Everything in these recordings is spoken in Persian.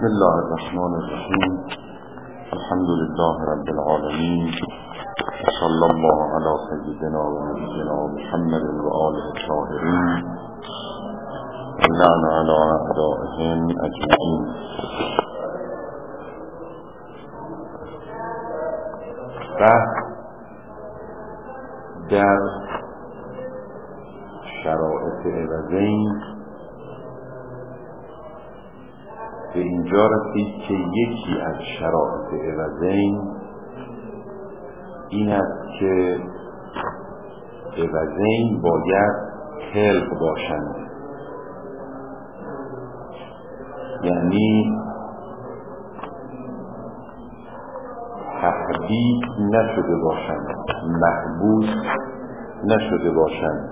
بسم الله الرحمن الرحیم. الحمد لله رب العالمین و صلی الله علی سیدنا و نبینا محمد و آله الطاهرین و لعن علی اعدائهم اجمعین. بحث در شرایط عوضین به اینجا رسید که یکی از شرایط عوضین این است که عوضین باید خلق باشند، یعنی تحدید نشده باشند، محبوس نشده باشند.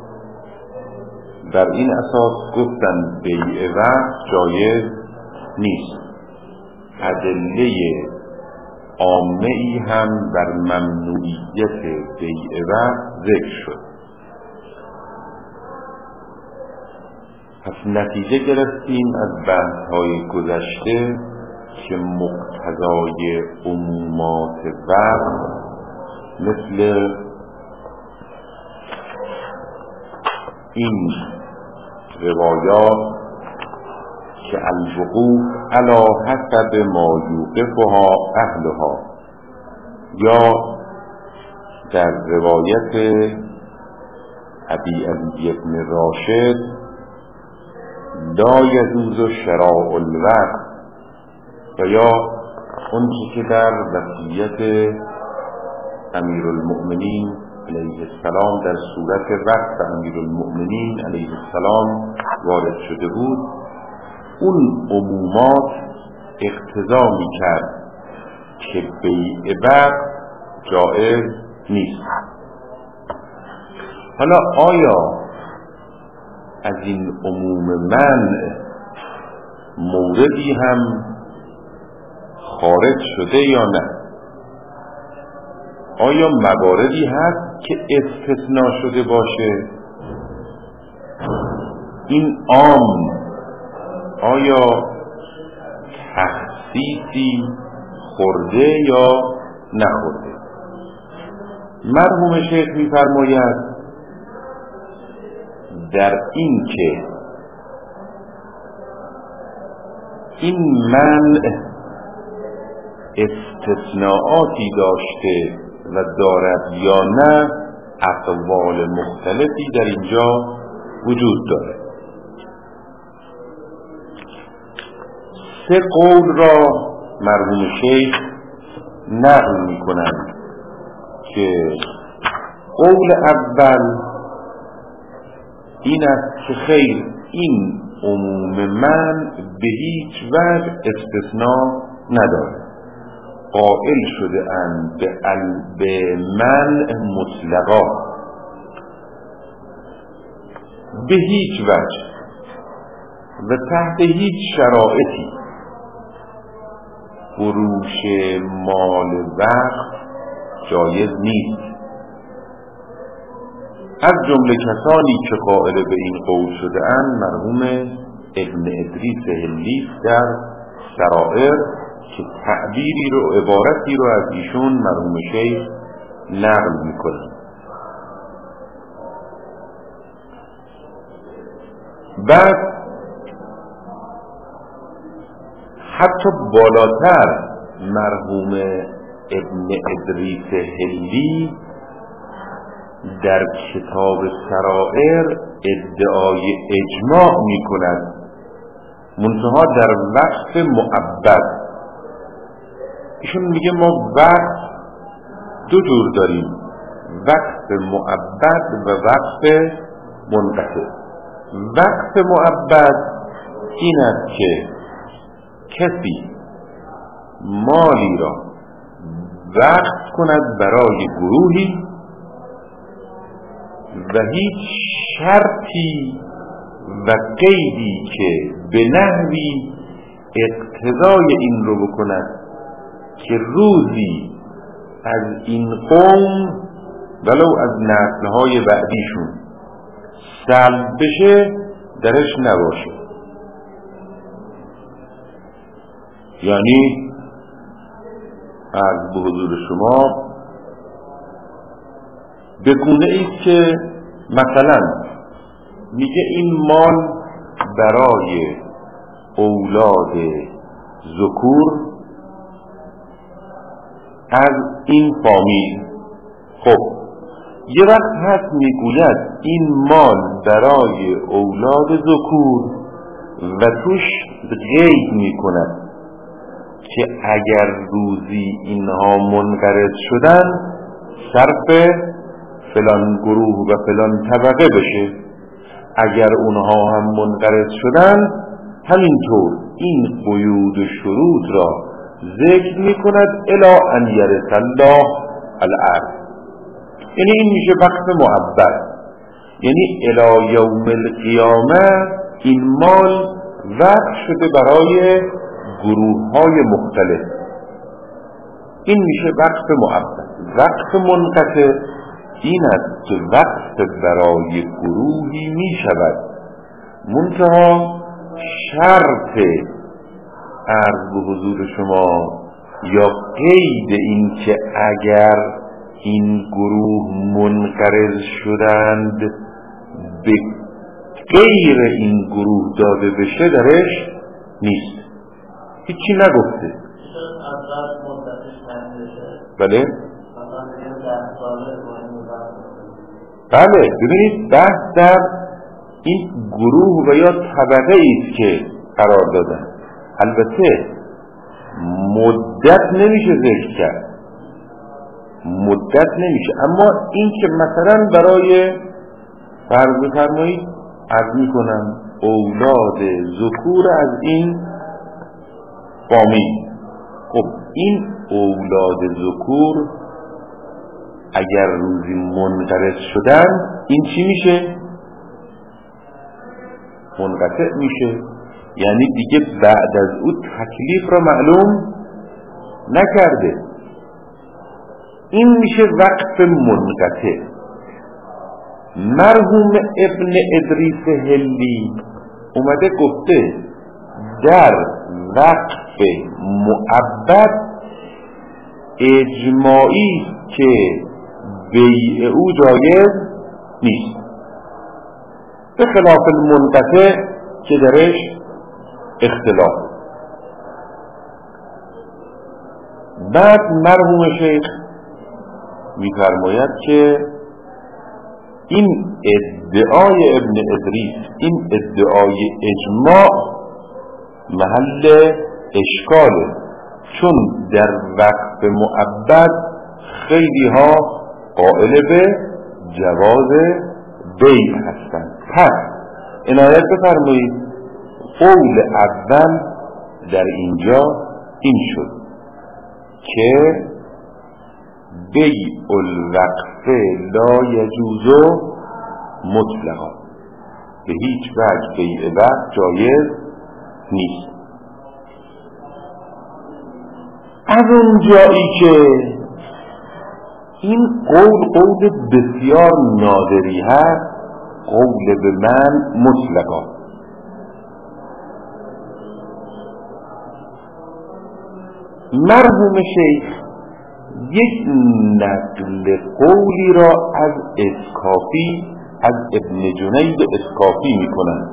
بر این اساس گفتند بیع وقت جایز نیست. ادله عامه ای هم بر ممنوعیت بیع وقت ذکر شد. پس نتیجه گرفتیم از بحث‌های گذشته که مقتضای عمومات وقت مثل این روایات که الوقوف علی حسب ما یوقفها اهلها، یا در روایت ابی علی بن راشد لا یجوز شراء الوقت، و یا اون که در وصیت امیرالمؤمنین علیه السلام در صورت وقت امیرالمؤمنین علیه السلام وارد شده بود، اون عمومات اقتضا می‌کرد که بیع وقت جایز نیست. حالا آیا از این عموم منع موردی هم خارج شده یا نه؟ آیا مواردی هست که استثناء شده باشه؟ این عام آیا تخصیصی خورده یا نخورده؟ مرحوم شیخ می‌فرماید در این که این منع استثناءاتی داشته و دارد یا نه، اقوال مختلفی در اینجا وجود داره. سه قول را مرحوم شیخ نقل می کنند که قول اول این است که خیر، این عموم من به هیچ وجه استثناء نداره، قائل شده اند به منع مطلقا به هیچ وجه و تحت هیچ شرایطی فروش مال وقت جایز نیست. از جمله کسانی که قائل به این قول شده اند مرحوم ابن ادریس هلی در سرائر، که تعبیری رو، عبارتی رو از ایشون مرحوم شیخ نقل میکنه. بعد حتی بالاتر مرحوم ابن ادریس هلی در کتاب سرائر ادعای اجماع می کند، منتها در وقت مؤبد. ایشون میگه ما وقت دو جور داریم، وقت مؤبد و وقت منقطع. وقت مؤبد این است که کسی مالی را وقت کند برای گروهی و هیچ شرطی و قیدی که به نحوی اقتضای این رو بکند که روزی از این قوم ولو از نسل‌های بعدیشون سلب بشه درش نباشه. یعنی عرض به حضور شما به گونه ایست که مثلا میگه این مال برای اولاد ذکور از این فامیل. خب یه وقت هست میگوید این مال برای اولاد ذکور و توش قید میکند که اگر روزی اینها منقرض شدن صرف فلان گروه و فلان طبقه بشه، اگر اونها هم منقرض شدن همینطور این قیود و شروط را ذکر میکند الی ان یرث الله الارض. یعنی این میشه وقف معبد، یعنی الی یوم القیامه این مال وقف شده برای گروه های مختلف. این میشه وقف معبد. وقف منقطع این است که وقف برای گروهی میشود، منتها شرط عرض به حضور شما یا قید این که اگر این گروه منقرض شدند به غیر این گروه داده بشه درش نیست. هیچی نگفته. بله؟ بله ببینید بحث در این گروه و یا طبقه ایست که قرار دادن. البته مدت نمیشه ذکر کرد، مدت نمیشه، اما این که مثلا برای فرض بفرمایید عرض میکنم اولاد ذکور از این فامیل، خب این اولاد ذکور اگر روزی منقرض شدن این چی میشه؟ منقطع میشه، یعنی دیگه بعد از او تکلیف را معلوم نکرده. این میشه وقف منقطع. مرحوم ابن ادریس هلی اومده گفته در وقف معبد اجماعی که بیع او جایز نیست، به خلاف المنقطع که درش اختلاف. بعد مرحوم شیخ می‌فرماید که این ادعای ابن ادریس، این ادعای اجماع محل اشکاله، چون در وقف معبد خیلی ها قائل به جواز بیع هستند. پس عنایت بفرمایید قول اول در اینجا این شد که بیع الوقف لا یجوز مطلقا، به هیچ وجه بیع وقف جایز نیست. از اونجایی که این قول بسیار نادری هست، قول به من مطلقا. مرحوم شیخ یک نقل قولی را از اسکافی، از ابن جنید اسکافی میکنند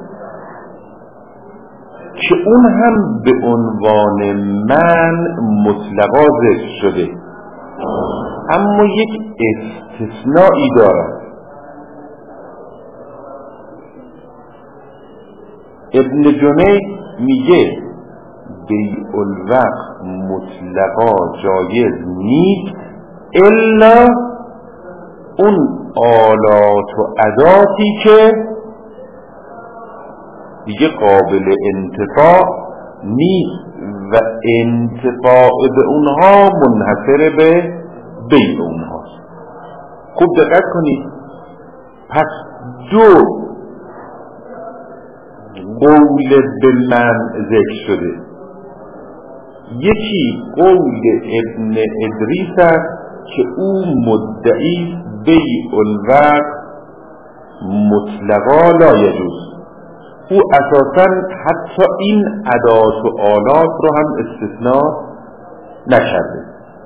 که اون هم به عنوان من مطلقا ذکر شده، اما یک استثنایی دارد. ابن جنید میگه بیع الوقف مطلقا جایز نیست الا اون آلات و اداتی که دیگه قابل انتفاع نیست و انتفاع به اونها منحصر به بیع اونهاست. خوب دقت کنید. پس دو قول به من ذکر شده، یکی قول ابن ادریس است که او مدعی بیع الوقف مطلقا لا یجوز، او اساساً حتی این ادوات و آلات رو هم استثناء نکرده.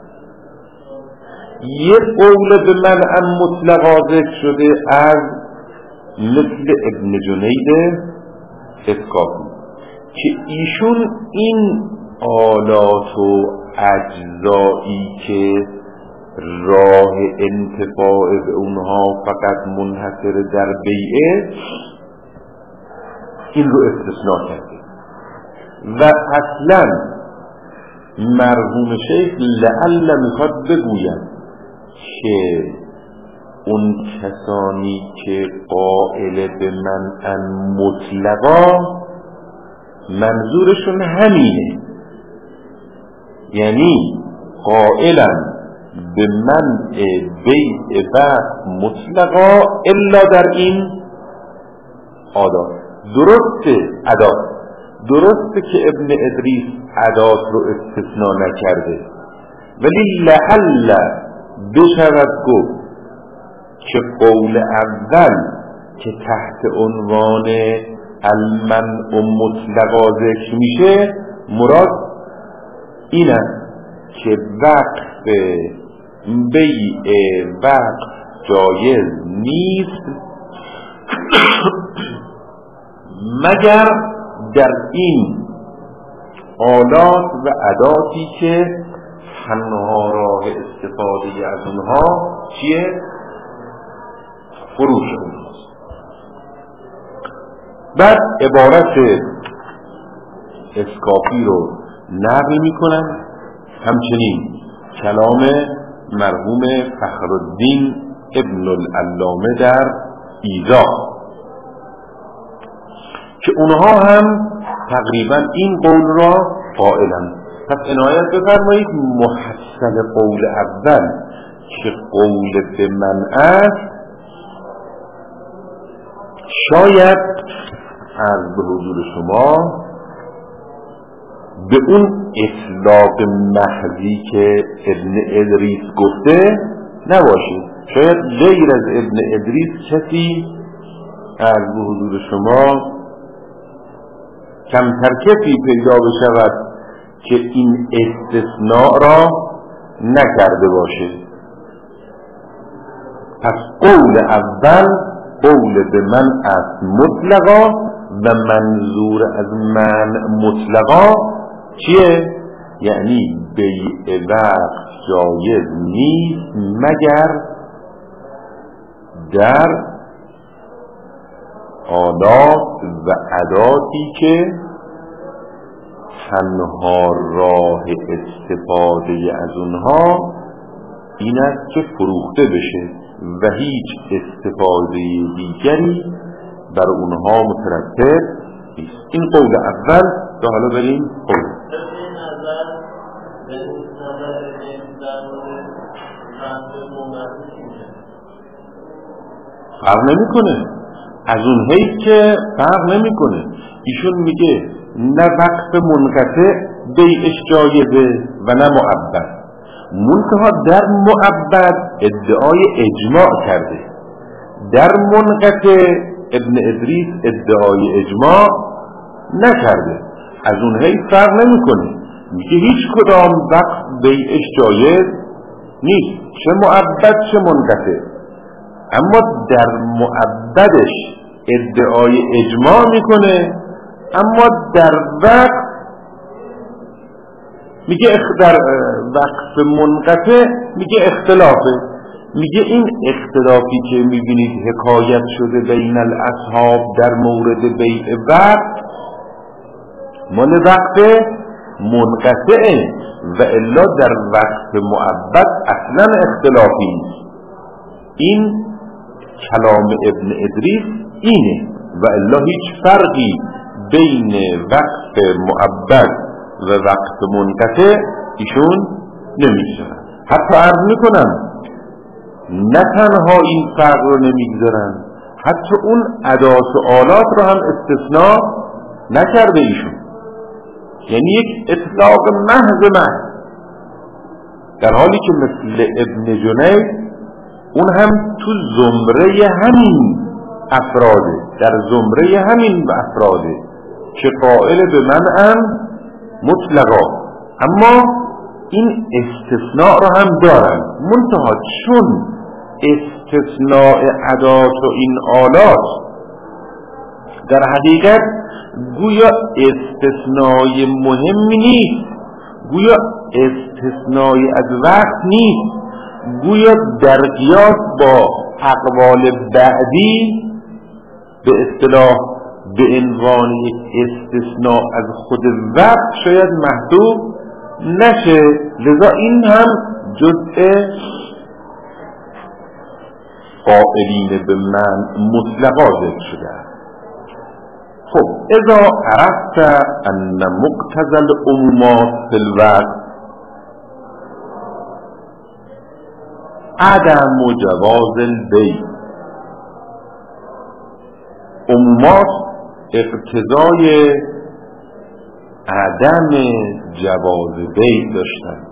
یک قول به منع مطلقا ذکر شده از مثل ابن جنید اسکافی که ایشون این آلات و اجزایی که راه انتفاع به اونها فقط منحصر در بیعه، این رو استثناء کرده. و اصلا مرحوم شیخ لعل میخواد بگوید که اون کسانی که قائل به منع مطلقا منظورشون همینه، یعنی قائلا به منع بیع وقت مطلقا الا در این عادات. درسته عادات، درسته که ابن ادریس عادات رو استثناء نکرده، ولی لعل بشود گفت که قول اول که تحت عنوان المنع مطلقا ذکر میشه مراد این است که وقف بیع وقت جایز نیست مگر در این آلات و اداتی که تنها راه استفاده از اونها چیه؟ فروش اونهاست. بعد عبارت اسکافی رو نقل میکنن، همچنین کلام مرحوم فخرالدین ابن العلامه در ایضاح که اونها هم تقریبا این قول را قائلن. پس عنایت بفرمایید محصل قول اول که قول به منع است شاید عرض به حضور شما به اون اطلاق محضی که ابن ادریس گفته نباشه. شاید غیر از ابن ادریس کسی عرض به حضور شما کمتر کسی پیدا بشود که این استثناء را نکرده باشه. پس قول اول قول به منع است مطلقا و منظور از منع مطلقا چیه؟ یعنی بیع وقت جایز نیست مگر در آلات و اداتی که تنها راه استفاده از اونها این است که فروخته بشه و هیچ استفاده دیگری بر اونها مترتب نیست. این قول اول. تا حالا بریم قول فرق نمیکنه. از اون حیث که فرق نمیکنه. ایشون میگه نه وقف منقطع بیعش جایزه و نه معبد. منتها در معبد ادعای اجماع کرده، در منقطع ابن ادریس ادعای اجماع نکرده. از اون حیث فرق نمیکنه. میگه هیچ کدام وقف بیعش جایز نیست، چه معبد چه منقطع. اما در معبدش ادعای اجماع میکنه، اما در وقت میگه در وقف منقطع میگه اختلافه. میگه این اختلافی که میبینید حکایت شده بین الاصحاب در مورد بیع وقت مال وقف منقطعه و الا در وقف معبد اصلا اختلافی نیست. این کلام ابن ادریس اینه و الا هیچ فرقی بین وقف معبد و وقف منقطع ایشون نمیگذارن. حتی عرض میکنم نه تنها این فرق رو نمیگذارن، حتی اون ادوات و آلات رو هم استثناء نکرده ایشون. یعنی یک اطلاق محض در حالی که مثل ابن جنید اون هم تو زمره همین افراده، در زمره همین افراده که قائل به منعن مطلقا، اما این استثناء را هم دارن. منتها چون استثناء ادات و این آلات در حقیقت گویا استثنای مهمی نیست، گویا استثنای از وقت نیست، گویا در قیاس با اقوال بعدی به اصطلاح به عنوان استثناء از خود وقت شاید محسوب نشه، لذا این هم جزء قائلین به من مطلقا ذکر شده است. خب اذا عرفت ان مقتضى العمومات فی الوقت عدم جواز البیع، عمومات اقتضای عدم جواز بیع داشتن.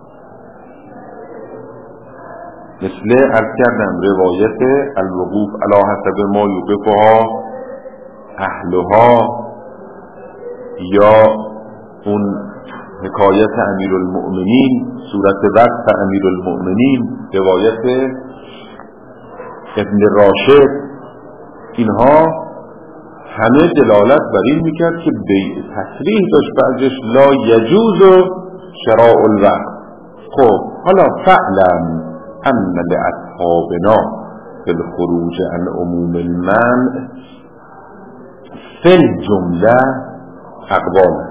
مثل عرض کردم روایت الوقوف علی حسب ما یوقفها اهلها، یا اون حکایت امیرالمؤمنین، صورت وقف امیرالمؤمنین، روایت ابن راشد، اینها همه دلالت بر این میکرد که بیع تصریح داشت بعدش لا یجوز شراء الوقف. خب حالا فعلم ان لاصحابنا فی الخروج عن عموم المنع فی الجمله اقوال.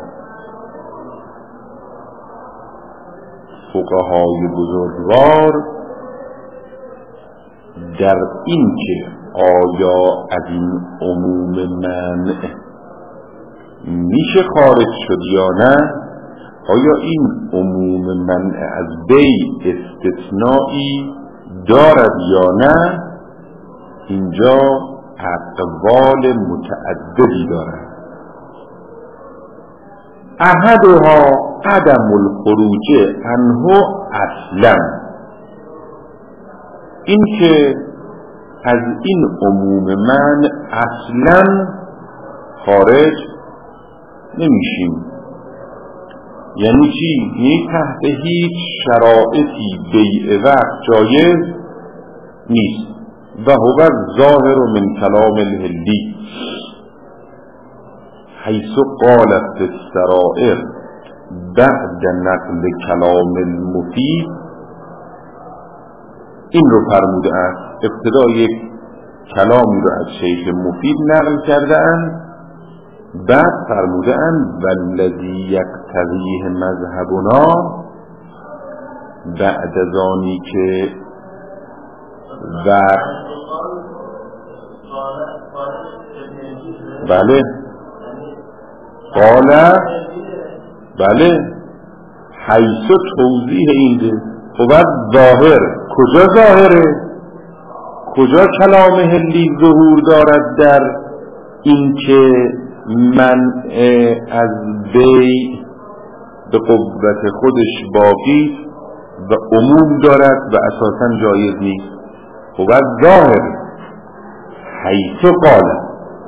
فقهای بزرگوار در این که آیا از این عموم منع میشه خارج شد یا نه، آیا این عموم منع از بیع استثنایی دارد یا نه، اینجا اقوال متعددی دارد. احدها عدم الخروج عنه اصلا، این که از این عموم من اصلا خارج نمیشیم. یعنی چی؟ یعنی تحت هیچ شرایطی بیع وقت جایز نیست. و هو الظاهر من کلام الهلی حیث قالت السرائر بعد نقل کلام المفید، این رو فرموده است. ابتدا یک کلامی رو از شیخ مفید نقل کرده اند، بعد فرموده اند والذی یقتضیه مذهبنا، بعد از آنی که بله قال بله حیث توضیح اینده. خب ظاهر کجا ظاهره؟ کجا کلام هلی ظهور دارد در این که منع از بیع به قوت خودش باقی و عموم دارد و اساساً جایز نیست؟ خب ظاهر حیث قال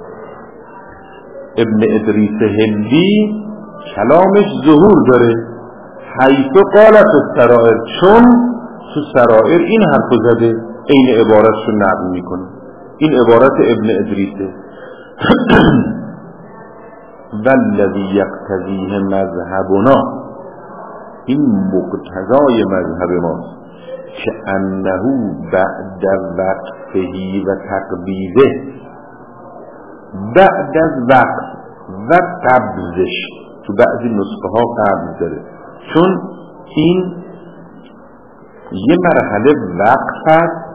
ابن ادریس هندی کلامش ظهور داره. حیث قالت السرائر، چون تو سرائر این حرف زده، این عبارتش رو نقل میکنه. این عبارت ابن ادریسه. والذی یقتضیه مذهبنا، این مقتضای مذهب ماست که انه بعد وقفهی و تقبیضه، بعد از وقف و قبضش، تو بعضی نسخه ها قبض داره، چون این یه مرحله وقف هست،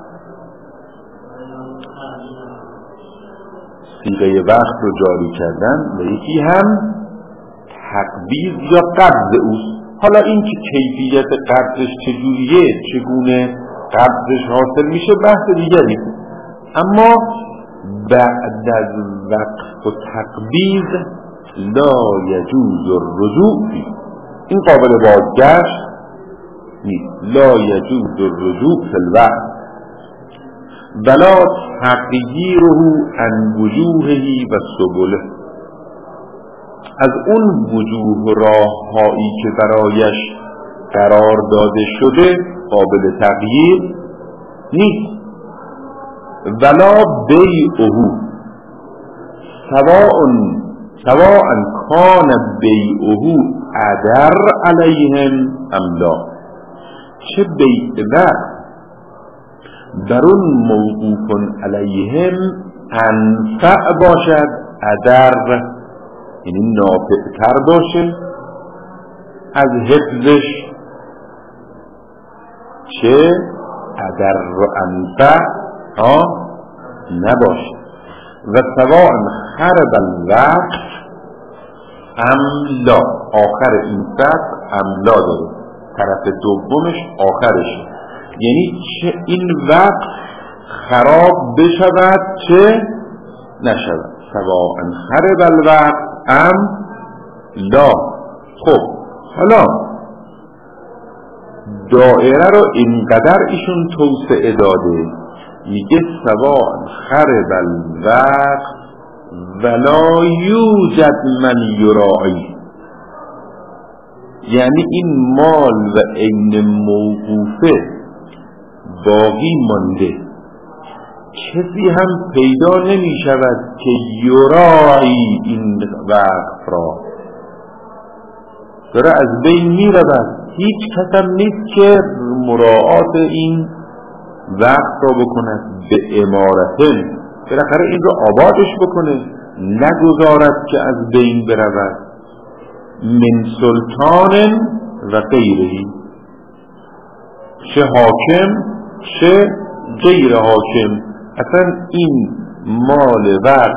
صیغه وقف رو جاری کردن، و یکی هم تقبیض یا قبض اوست. حالا این که کیفیت قبضش چجوریه، چگونه قبضش حاصل میشه بحث دیگری، اما بعد از وقف و تقبیض لا یجوز الرجوع، این قابل بازگشت نیست. لا یجوز الرجوع فی الوقت. ولا تغییره عن وجوهه و سبله، از اون وجوه و راههایی که برایش قرار داده شده قابل تغییر نیست. ولا بیعه سواء کان بیعه ادر علیهم ام لا، چه بیع وقت در اون موقوف علیهم انفع باشد، ادر یعنی نافعتر باشه از حفظش، چه ادر و انفع نباشه. و سواء خرب الوقت ام لا، آخر این سطر ام لا داره، طرف دومش آخرشه، یعنی چه این وقت خراب بشود چه نشود. سواء خرب الوقت ام لا. خب حالا دائره رو اینقدر ایشون توسعه داده، میگه سواء خرب الوقت ولا یوجد من یراعی، یعنی این مال و عین موقوفه باقی مانده، کسی هم پیدا نمی شود که یراعی این وقت را، داره از بین می رود، هیچ کس هم نیست که مراعات این وقت را بکند به امارتن، بالاخره این را آبادش بکنه، نگذارد که از بین برود. من سلطان و غیره، چه حاکم چه غیر حاکم، اصلا این مال وقت